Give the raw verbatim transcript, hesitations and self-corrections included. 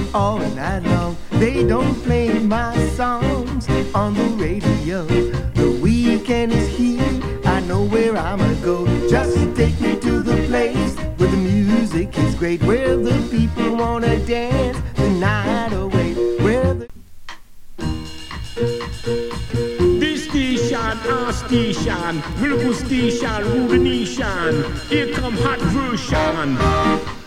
all night long. They don't play my songs on the radio. The weekend is here, I know where I'ma go. Just take me to the place where the music is great, where the people wanna dance the night away, where the This station, our station, Wilbur station, Rudy Nation. Here come hot version.